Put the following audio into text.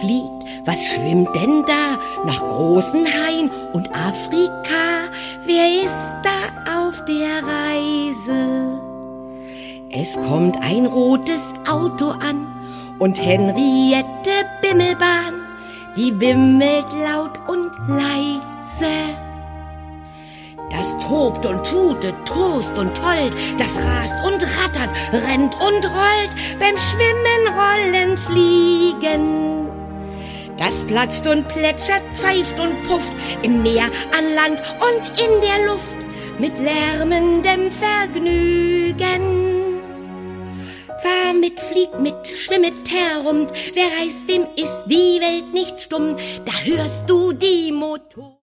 fliegt, was schwimmt denn da nach großen Haien und Afrika? Wer ist da auf der Reise? Es kommt ein rotes Auto an und Henriette Bimmelbahn, die bimmelt laut und leise. Das tobt und tutet, tost und tollt, das rast und rattert, rennt und rollt, beim Schwimmen, Rollen, Fliegen. Das platscht und plätschert, pfeift und pufft, im Meer, an Land und in der Luft, mit lärmendem Vergnügen. Fahr mit, flieg mit, schwimm mit herum, wer reist, dem ist die Welt nicht stumm, da hörst du die Motor.